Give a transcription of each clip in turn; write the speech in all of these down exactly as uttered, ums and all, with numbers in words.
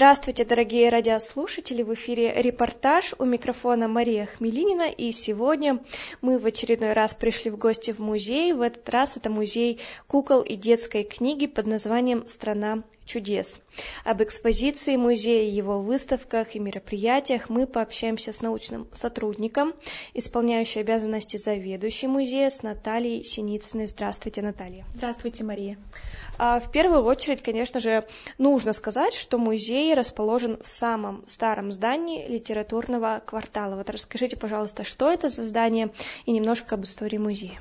Здравствуйте, дорогие радиослушатели! В эфире репортаж, у микрофона Мария Хмелинина, и сегодня мы в очередной раз пришли в гости в музей. В этот раз это музей кукол и детской книги под названием «Страна чудес». Об экспозиции музея, его выставках и мероприятиях мы пообщаемся с научным сотрудником, исполняющей обязанности заведующей музея, с Натальей Синицыной. Здравствуйте, Наталья. Здравствуйте, Мария. В первую очередь, конечно же, нужно сказать, что музей расположен в самом старом здании литературного квартала. Вот расскажите, пожалуйста, что это за здание и немножко об истории музея.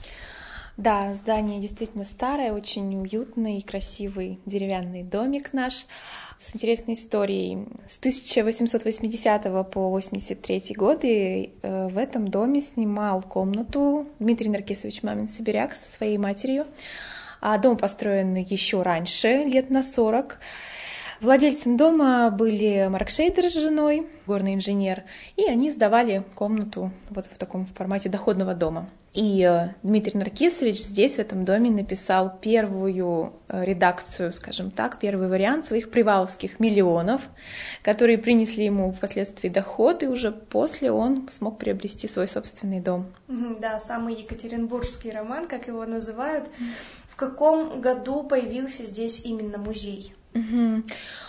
Да, здание действительно старое, очень уютный и красивый деревянный домик наш с интересной историей. С тысяча восемьсот восьмидесятого по восемьдесят третий годы в этом доме снимал комнату Дмитрий Наркисович Мамин-Сибиряк со своей матерью. А дом построен еще раньше, лет на сорок. Владельцем дома были Марк Шейдер с женой, горный инженер, и они сдавали комнату вот в таком формате доходного дома. И Дмитрий Наркисович здесь, в этом доме, написал первую редакцию, скажем так, первый вариант своих приваловских миллионов, которые принесли ему впоследствии доход, и уже после он смог приобрести свой собственный дом. Да, самый екатеринбургский роман, как его называют. В каком году появился здесь именно музей? Угу.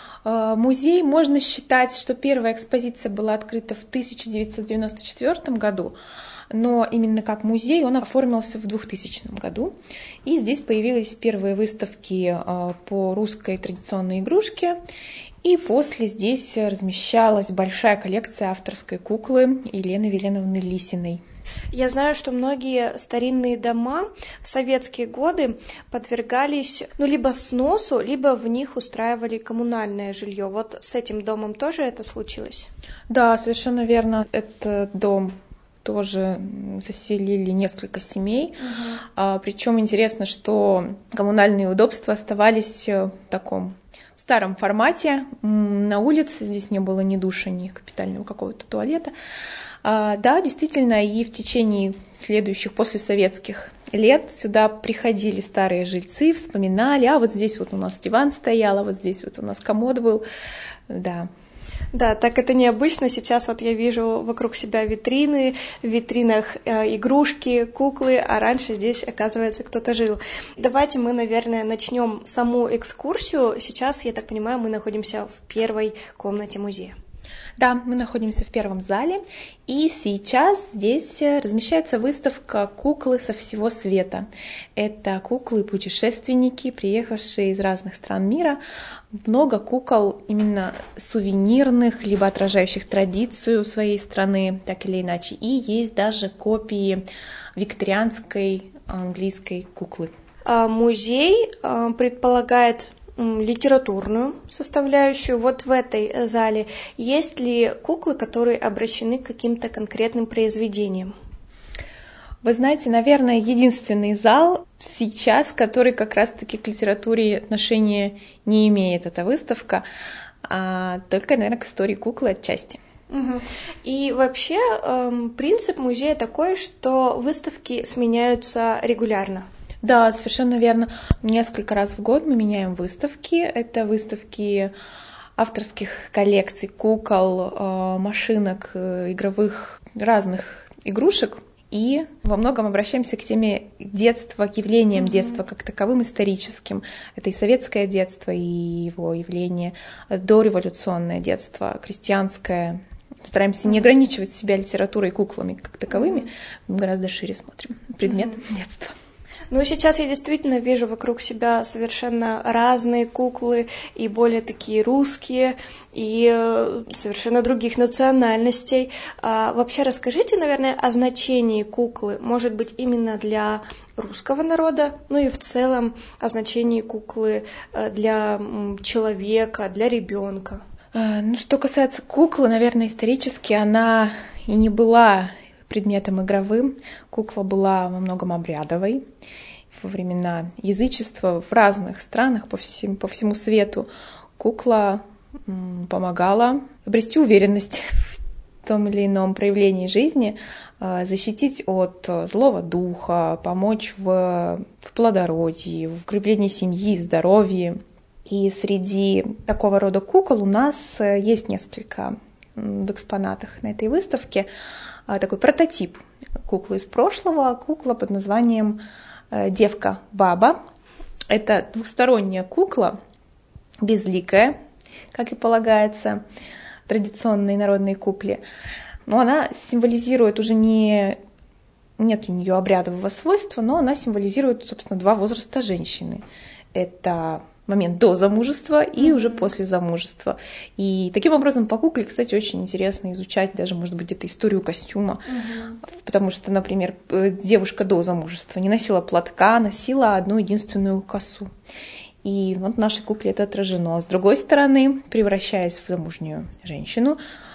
Музей, можно считать, что первая экспозиция была открыта в тысяча девятьсот девяносто четвёртом году, но именно как музей он оформился в двухтысячном году. И здесь появились первые выставки по русской традиционной игрушке, и после здесь размещалась большая коллекция авторской куклы Елены Веленовны Лисиной. Я знаю, что многие старинные дома в советские годы подвергались ну, либо сносу, либо в них устраивали коммунальное жилье. Вот с этим домом тоже это случилось? Да, совершенно верно. Этот дом тоже заселили несколько семей. Угу. А, причем интересно, что коммунальные удобства оставались в таком старом формате. На улице здесь не было ни душа, ни капитального какого-то туалета. А, да, действительно, и в течение следующих послесоветских лет сюда приходили старые жильцы, вспоминали, а вот здесь вот у нас диван стоял, а вот здесь вот у нас комод был, да. Да, так это необычно. Сейчас вот я вижу вокруг себя витрины, в витринах э, игрушки, куклы, а раньше здесь, оказывается, кто-то жил. Давайте мы, наверное, начнем саму экскурсию. Сейчас, я так понимаю, мы находимся в первой комнате музея. Да, мы находимся в первом зале, и сейчас здесь размещается выставка «Куклы со всего света». Это куклы-путешественники, приехавшие из разных стран мира. Много кукол именно сувенирных, либо отражающих традицию своей страны, так или иначе. И есть даже копии викторианской английской куклы. Музей предполагает литературную составляющую. Вот в этой зале есть ли куклы, которые обращены к каким-то конкретным произведениям? Вы знаете, наверное, единственный зал сейчас, который как раз-таки к литературе отношения не имеет, эта выставка, а только, наверное, к истории куклы отчасти. Угу. И вообще эм, принцип музея такой, что выставки сменяются регулярно. Да, совершенно верно. Несколько раз в год мы меняем выставки. Это выставки авторских коллекций, кукол, машинок, игровых, разных игрушек. И во многом обращаемся к теме детства, к явлениям mm-hmm. детства как таковым историческим. Это и советское детство, и его явление, дореволюционное детство, крестьянское. Стараемся не ограничивать себя литературой и куклами как таковыми. Мы гораздо шире смотрим предмет mm-hmm. детства. Ну, сейчас я действительно вижу вокруг себя совершенно разные куклы, и более такие русские, и совершенно других национальностей. А вообще расскажите, наверное, о значении куклы, может быть, именно для русского народа, ну и в целом о значении куклы для человека, для ребенка. Ну, что касается куклы, наверное, исторически она и не была предметом игровым. Кукла была во многом обрядовой. Во времена язычества в разных странах по всему, по всему свету кукла помогала обрести уверенность в том или ином проявлении жизни, защитить от злого духа, помочь в, в плодородии, в укреплении семьи, здоровье. И среди такого рода кукол у нас есть несколько в экспонатах на этой выставке. Такой прототип куклы из прошлого, кукла под названием «Девка-баба». Это двухсторонняя кукла, безликая, как и полагается традиционной народной кукле. Но она символизирует уже не... Нет у нее обрядового свойства, но она символизирует, собственно, два возраста женщины. Это момент до замужества и mm-hmm. уже после замужества. И таким образом по кукле, кстати, очень интересно изучать даже, может быть, где-то историю костюма. Mm-hmm. Потому что, например, девушка до замужества не носила платка, носила одну единственную косу. И вот в нашей кукле это отражено. С другой стороны, превращаясь в замужнюю женщину,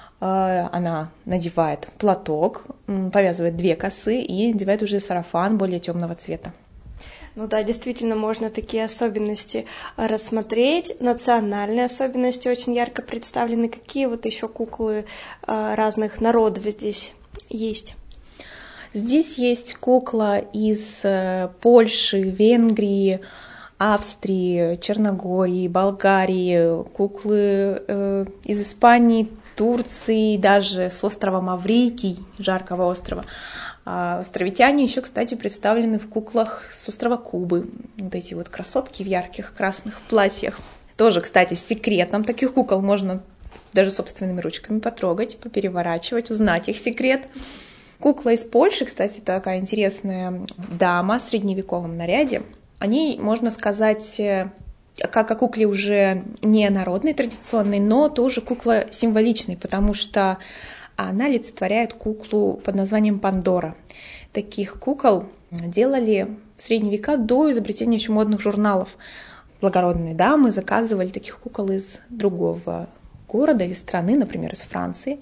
она надевает платок, повязывает две косы и надевает уже сарафан более темного цвета. Ну да, действительно, можно такие особенности рассмотреть. Национальные особенности очень ярко представлены. Какие вот еще куклы разных народов здесь есть? Здесь есть кукла из Польши, Венгрии, Австрии, Черногории, Болгарии, куклы э, из Испании, Турции, даже с острова Маврикий, жаркого острова. А островитяне еще, кстати, представлены в куклах с острова Кубы. Вот эти вот красотки в ярких красных платьях. Тоже, кстати, с секретом таких кукол можно даже собственными ручками потрогать, попереворачивать, узнать их секрет. Кукла из Польши, кстати, такая интересная дама в средневековом наряде. О ней можно сказать, как о кукле уже не народной, традиционной, но тоже кукла символичной, потому что она олицетворяет куклу под названием Пандора. Таких кукол делали в средние века до изобретения еще модных журналов. Благородные дамы заказывали таких кукол из другого города или страны, например, из Франции.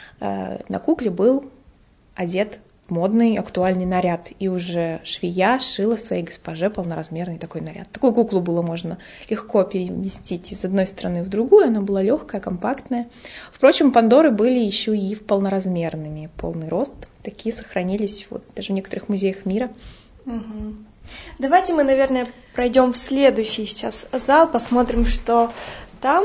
На кукле был одет модный, актуальный наряд, и уже швея шила своей госпоже полноразмерный такой наряд. Такую куклу было можно легко переместить из одной страны в другую, она была легкая, компактная. Впрочем, Пандоры были еще и в полноразмерными, полный рост. Такие сохранились вот даже в некоторых музеях мира. Угу. Давайте мы, наверное, пройдем в следующий сейчас зал, посмотрим, что там.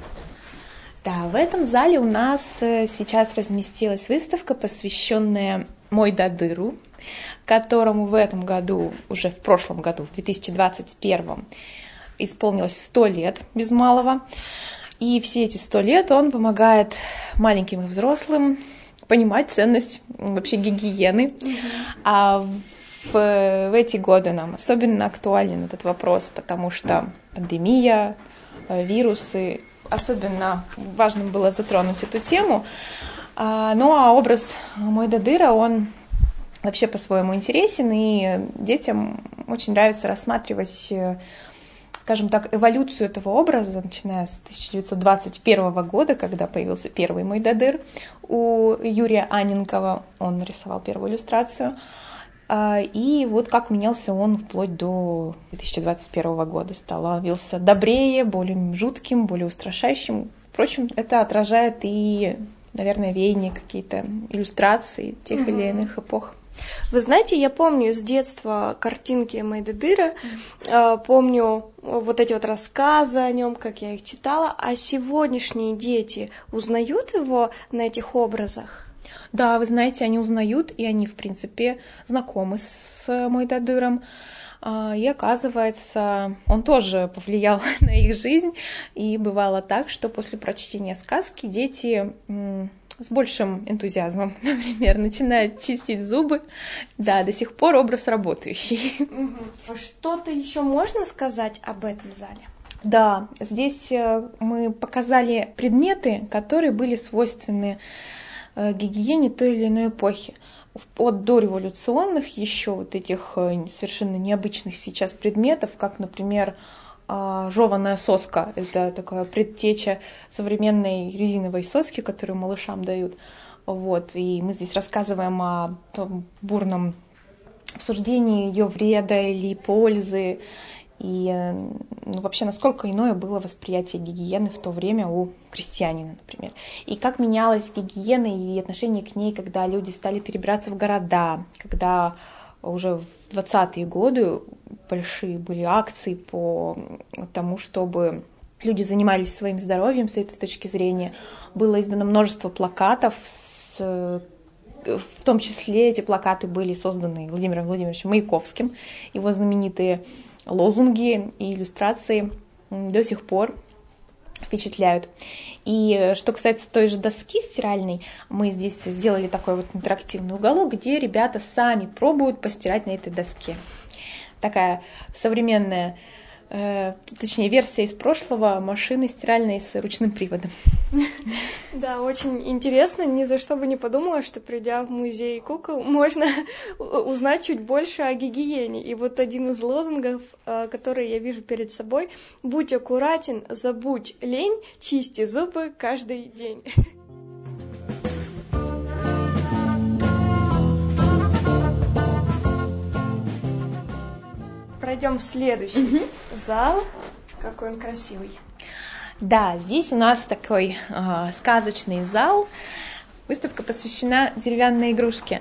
Да, в этом зале у нас сейчас разместилась выставка, посвященная Мойдодыру, которому в этом году, уже в прошлом году, в две тысячи двадцать первом, исполнилось сто лет без малого. И все эти сто лет он помогает маленьким и взрослым понимать ценность вообще гигиены. Mm-hmm. А в, в эти годы нам особенно актуален этот вопрос, потому что пандемия, вирусы, особенно важным было затронуть эту тему. Ну а образ Мойдодыра, он вообще по-своему интересен, и детям очень нравится рассматривать, скажем так, эволюцию этого образа, начиная с тысяча девятьсот двадцать первого года, когда появился первый Мойдодыр у Юрия Анненкова, он нарисовал первую иллюстрацию, и вот как менялся он вплоть до две тысячи двадцать первого года, становился добрее, более жутким, более устрашающим. Впрочем, это отражает и, наверное, веяния, какие-то иллюстрации тех mm-hmm. или иных эпох. Вы знаете, я помню с детства картинки Мойдодыра, mm-hmm. помню вот эти вот рассказы о нем, как я их читала, а сегодняшние дети узнают его на этих образах? Да, вы знаете, они узнают, и они, в принципе, знакомы с Мойдодыром. И оказывается, он тоже повлиял на их жизнь. И бывало так, что после прочтения сказки дети с большим энтузиазмом, например, начинают чистить зубы. Да, до сих пор образ работающий. Угу. Что-то еще можно сказать об этом зале? Да, здесь мы показали предметы, которые были свойственны гигиене той или иной эпохи. От дореволюционных еще вот этих совершенно необычных сейчас предметов, как, например, жеваная соска. Это такая предтеча современной резиновой соски, которую малышам дают. Вот. И мы здесь рассказываем о том бурном обсуждении ее вреда или пользы. И ну, вообще, насколько иное было восприятие гигиены в то время у крестьянина, например. И как менялась гигиена и отношение к ней, когда люди стали перебираться в города, когда уже в двадцатые годы большие были акции по тому, чтобы люди занимались своим здоровьем с этой точки зрения. Было издано множество плакатов, с, в том числе эти плакаты были созданы Владимиром Владимировичем Маяковским. Его знаменитые лозунги и иллюстрации до сих пор впечатляют. И что касается той же доски стиральной, мы здесь сделали такой вот интерактивный уголок, где ребята сами пробуют постирать на этой доске. Такая современная, э, точнее, версия из прошлого машины стиральной с ручным приводом. Да, очень интересно. Ни за что бы не подумала, что, придя в музей кукол, можно узнать чуть больше о гигиене. И вот один из лозунгов, который я вижу перед собой: «Будь аккуратен, забудь лень, чисти зубы каждый день». Пройдем в следующий mm-hmm. зал. Какой он красивый. Да, здесь у нас такой э, сказочный зал. Выставка посвящена деревянной игрушке.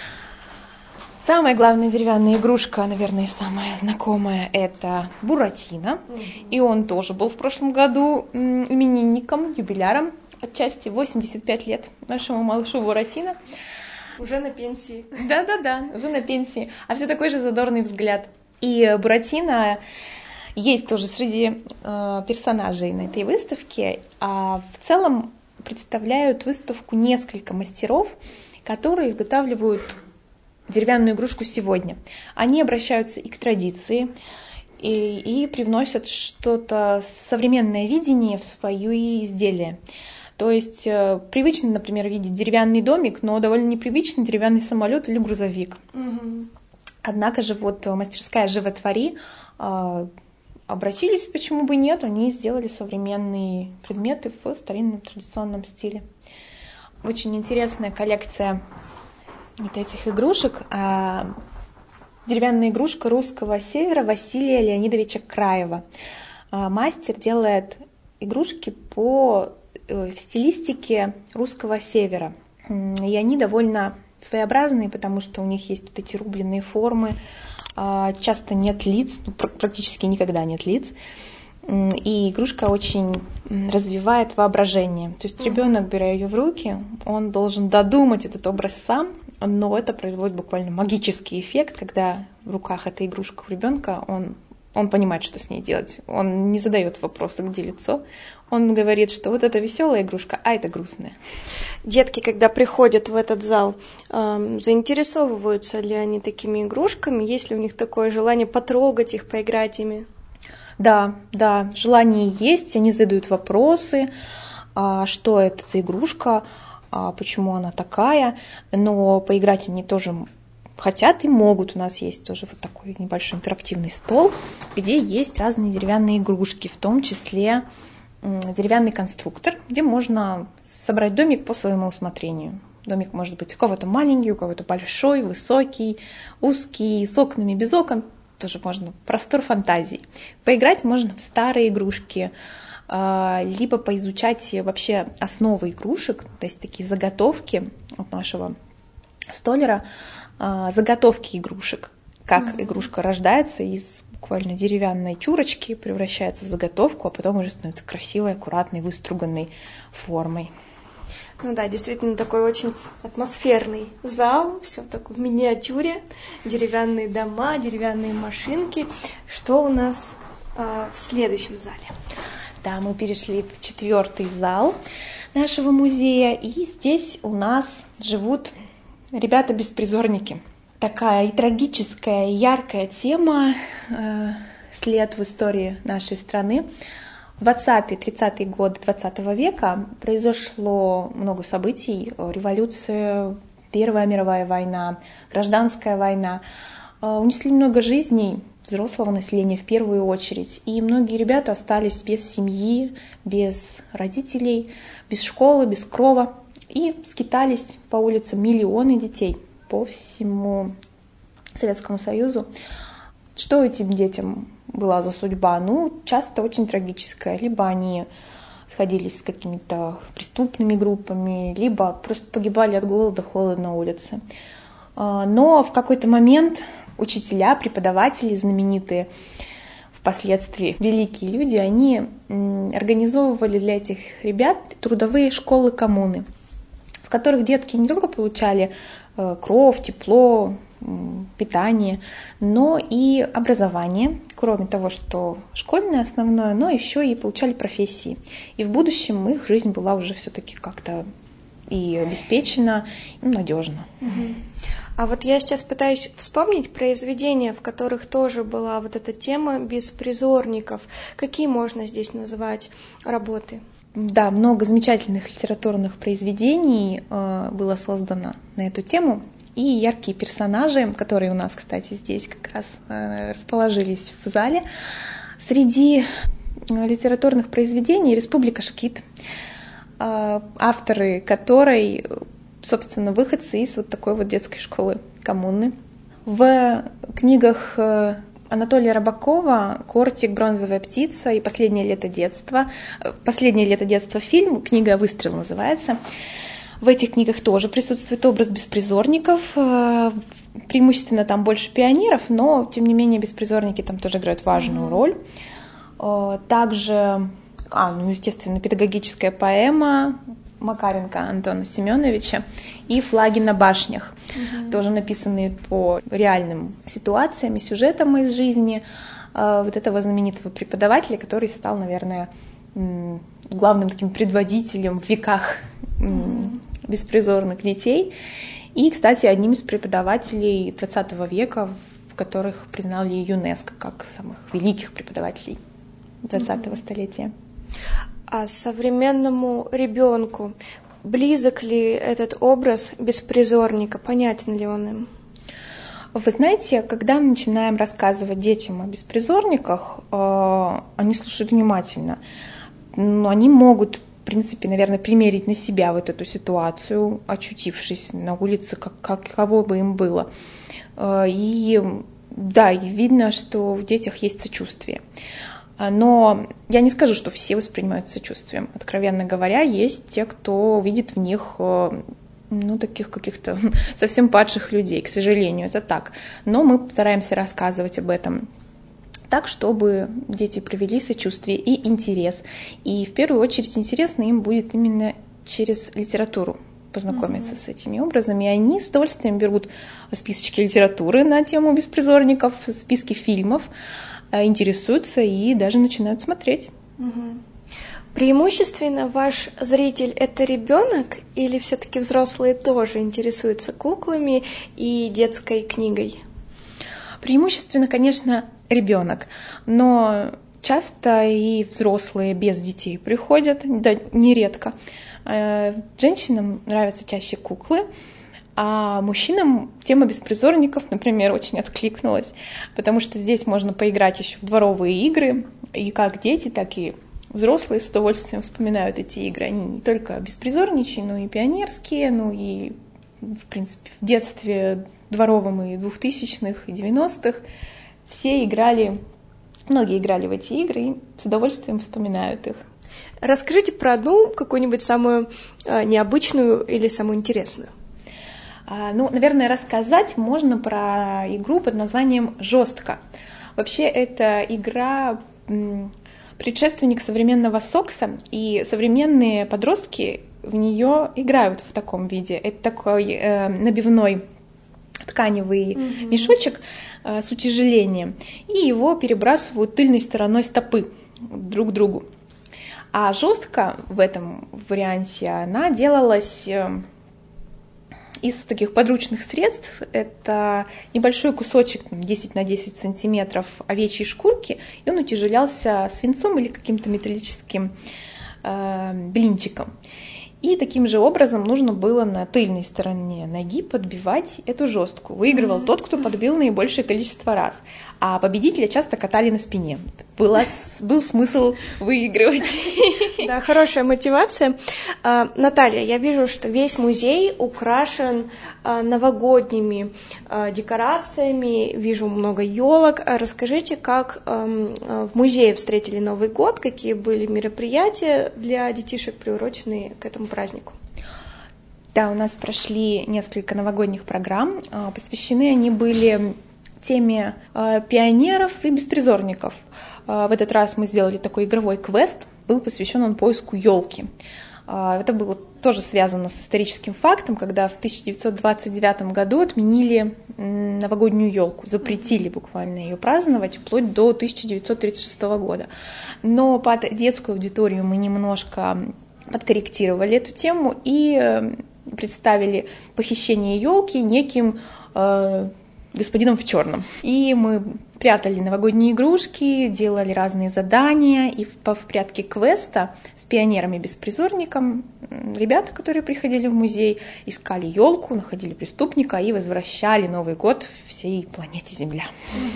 Самая главная деревянная игрушка, наверное, самая знакомая, это Буратино. Mm-hmm. И он тоже был в прошлом году именинником, юбиляром, отчасти восемьдесят пять лет нашему малышу Буратино. Уже на пенсии. Да-да-да, уже на пенсии. А все такой же задорный взгляд. И Буратино есть тоже среди э, персонажей на этой выставке, а в целом представляют выставку несколько мастеров, которые изготавливают деревянную игрушку сегодня. Они обращаются и к традиции, и, и привносят что-то современное видение в свое изделие. То есть э, привычно, например, видеть деревянный домик, но довольно непривычно деревянный самолет или грузовик. Mm-hmm. Однако же вот мастерская «Животвори» э, обратились, почему бы нет, они сделали современные предметы в старинном традиционном стиле. Очень интересная коллекция вот этих игрушек. Э, деревянная игрушка русского севера Василия Леонидовича Краева. Э, мастер делает игрушки по э, в стилистике русского севера. И они довольно своеобразные, потому что у них есть вот эти рубленые формы, часто нет лиц, ну, практически никогда нет лиц, и игрушка очень развивает воображение. То есть ребенок, беря ее в руки, он должен додумать этот образ сам, но это производит буквально магический эффект, когда в руках эта игрушка у ребенка, он Он понимает, что с ней делать. Он не задает вопроса, где лицо. Он говорит, что вот это веселая игрушка, а это грустная. Детки, когда приходят в этот зал, э, заинтересовываются ли они такими игрушками? Есть ли у них такое желание потрогать их, поиграть ими? Да, да, желание есть. Они задают вопросы, а, что это за игрушка, а, почему она такая. Но поиграть они тоже хотят и могут. У нас есть тоже вот такой небольшой интерактивный стол, где есть разные деревянные игрушки, в том числе деревянный конструктор, где можно собрать домик по своему усмотрению. Домик может быть у кого-то маленький, у кого-то большой, высокий, узкий, с окнами, без окон. Тоже можно простор фантазии. Поиграть можно в старые игрушки, либо поизучать вообще основы игрушек, то есть такие заготовки от нашего столяра, заготовки игрушек, как mm-hmm. игрушка рождается из буквально деревянной чурочки, превращается в заготовку, а потом уже становится красивой, аккуратной, выструганной формой. Ну да, действительно такой очень атмосферный зал, все так в миниатюре, деревянные дома, деревянные машинки. Что у нас э, в следующем зале? Да, мы перешли в четвертый зал нашего музея, и здесь у нас живут ребята-беспризорники. Такая и трагическая, и яркая тема, э, след в истории нашей страны. В двадцатые-тридцатые годы двадцатого века произошло много событий. Революция, Первая мировая война, гражданская война. Э, унесли много жизней взрослого населения в первую очередь. И многие ребята остались без семьи, без родителей, без школы, без крова. И скитались по улицам миллионы детей по всему Советскому Союзу. Что этим детям была за судьба? Ну, часто очень трагическая. Либо они сходились с какими-то преступными группами, либо просто погибали от голода, холода на улице. Но в какой-то момент учителя, преподаватели знаменитые впоследствии великие люди, они организовывали для этих ребят трудовые школы-коммуны, в которых детки не только получали кров, тепло, питание, но и образование, кроме того, что школьное основное, но еще и получали профессии. И в будущем их жизнь была уже все-таки как-то и обеспечена, и надежна. А вот я сейчас пытаюсь вспомнить произведения, в которых тоже была вот эта тема беспризорников. Какие можно здесь назвать работы? Да, много замечательных литературных произведений э, было создано на эту тему. И яркие персонажи, которые у нас, кстати, здесь как раз э, расположились в зале. Среди литературных произведений «Республика Шкит», э, авторы которой, собственно, выходцы из вот такой вот детской школы коммуны. В книгах э, Анатолия Рыбакова «Кортик», «Бронзовая птица» и «Последнее лето детства». «Последнее лето детства» фильм, книга «Выстрел» называется. В этих книгах тоже присутствует образ беспризорников, преимущественно там больше пионеров, но, тем не менее, беспризорники там тоже играют важную роль. Также, а, ну, естественно, педагогическая поэма Макаренко Антона Семеновича и «Флаги на башнях», угу. тоже написанные по реальным ситуациям и сюжетам из жизни вот этого знаменитого преподавателя, который стал, наверное, главным таким предводителем в веках mm. беспризорных детей. И, кстати, одним из преподавателей двадцатого века, в которых признали ЮНЕСКО как самых великих преподавателей двадцатого mm. столетия. А современному ребенку близок ли этот образ беспризорника? Понятен ли он им? Вы знаете, когда мы начинаем рассказывать детям о беспризорниках, они слушают внимательно. Но они могут, в принципе, наверное, примерить на себя вот эту ситуацию, очутившись на улице, как, как кого бы им было. И да, и видно, что в детях есть сочувствие. Но я не скажу, что все воспринимают сочувствием. Откровенно говоря, есть те, кто видит в них, ну, таких каких-то совсем падших людей, к сожалению, это так. Но мы стараемся рассказывать об этом так, чтобы дети проявили сочувствие и интерес. И в первую очередь интересно им будет именно через литературу познакомиться mm-hmm. с этими образами. И они с удовольствием берут списочки литературы на тему беспризорников, списки фильмов, интересуются и даже начинают смотреть. Mm-hmm. Преимущественно ваш зритель — это ребенок или все-таки взрослые тоже интересуются куклами и детской книгой? Преимущественно, конечно, ребенок, но часто и взрослые без детей приходят, да, нередко. Женщинам нравятся чаще куклы, а мужчинам тема беспризорников, например, очень откликнулась, потому что здесь можно поиграть еще в дворовые игры, и как дети, так и взрослые с удовольствием вспоминают эти игры. Они не только беспризорничьи, но и пионерские, ну и, в принципе, в детстве дворовом и двухтысячных, и девяностых все играли, многие играли в эти игры и с удовольствием вспоминают их. Расскажите про одну какую-нибудь самую необычную или самую интересную. Ну, наверное, рассказать можно про игру под названием «Жестко». Вообще, это игра предшественник современного сокса, и современные подростки в нее играют в таком виде. Это такой э, набивной тканевый mm-hmm. мешочек э, с утяжелением, и его перебрасывают тыльной стороной стопы друг к другу. А жестко в этом варианте она делалась э, из таких подручных средств. Это небольшой кусочек десять на десять сантиметров овечьей шкурки, и он утяжелялся свинцом или каким-то металлическим э, блинчиком. И таким же образом нужно было на тыльной стороне ноги подбивать эту жестку. Выигрывал mm-hmm. тот, кто подбил наибольшее количество раз. А победителя часто катали на спине. Была, был смысл выигрывать. Да, хорошая мотивация. А, Наталья, я вижу, что весь музей украшен а, новогодними а, декорациями. Вижу много елок. А расскажите, как а, в музее встретили Новый год, какие были мероприятия для детишек, приуроченные к этому празднику? Да, у нас прошли несколько новогодних программ. Посвящены они были теме э, пионеров и беспризорников. Э, в этот раз мы сделали такой игровой квест, был посвящен он поиску елки. Э, это было тоже связано с историческим фактом, когда в тысяча девятьсот двадцать девятом году отменили новогоднюю елку, запретили буквально ее праздновать вплоть до тысяча девятьсот тридцать шестого года. Но под детскую аудиторию мы немножко подкорректировали эту тему и представили похищение елки неким э, господином в черном. И мы прятали новогодние игрушки, делали разные задания, и в, в прятке квеста с пионерами-беспризорником ребята, которые приходили в музей, искали елку, находили преступника и возвращали Новый год всей планете Земля.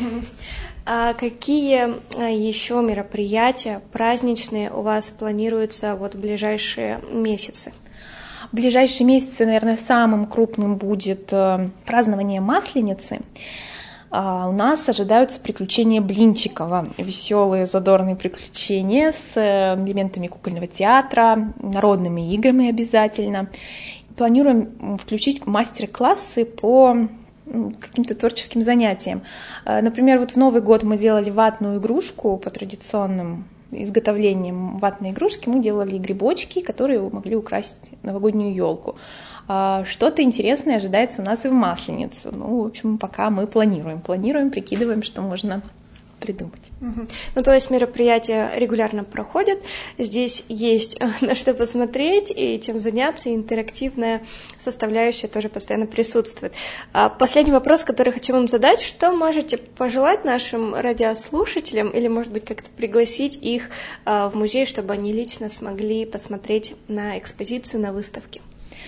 А какие еще мероприятия праздничные у вас планируются вот в ближайшие месяцы? В ближайшие месяцы, наверное, самым крупным будет празднование Масленицы. У нас ожидаются приключения Блинчикова, веселые, задорные приключения с элементами кукольного театра, народными играми обязательно. Планируем включить мастер-классы по каким-то творческим занятиям. Например, вот в Новый год мы делали ватную игрушку по традиционным изготовлением ватной игрушки. Мы делали грибочки, которые могли украсить новогоднюю елку. Что-то интересное ожидается у нас и в Масленицу. Ну, в общем, пока мы планируем, планируем, прикидываем, что можно придумать. Угу. Ну, то есть мероприятия регулярно проходят, здесь есть на что посмотреть и чем заняться, и интерактивная составляющая тоже постоянно присутствует. А последний вопрос, который хочу вам задать: что можете пожелать нашим радиослушателям или, может быть, как-то пригласить их в музей, чтобы они лично смогли посмотреть на экспозицию, на выставке?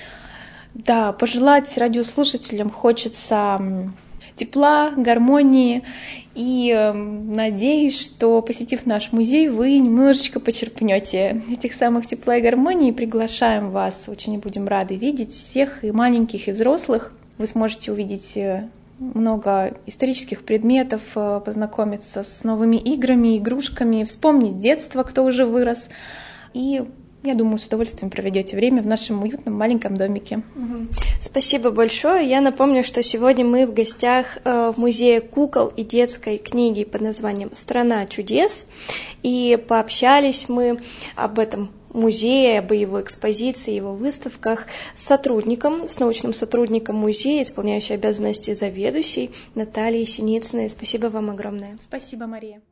Да, пожелать радиослушателям хочется тепла, гармонии, и э, надеюсь, что, посетив наш музей, вы немножечко почерпнете этих самых тепла и гармонии. Приглашаем вас, очень будем рады видеть всех, и маленьких, и взрослых. Вы сможете увидеть много исторических предметов, познакомиться с новыми играми, игрушками, вспомнить детство, кто уже вырос, и я думаю, с удовольствием проведете время в нашем уютном маленьком домике. Спасибо большое. Я напомню, что сегодня мы в гостях в музее кукол и детской книги под названием «Страна чудес». И пообщались мы об этом музее, об его экспозиции, его выставках с сотрудником, с научным сотрудником музея, исполняющей обязанности заведующей Натальей Синицыной. Спасибо вам огромное. Спасибо, Мария.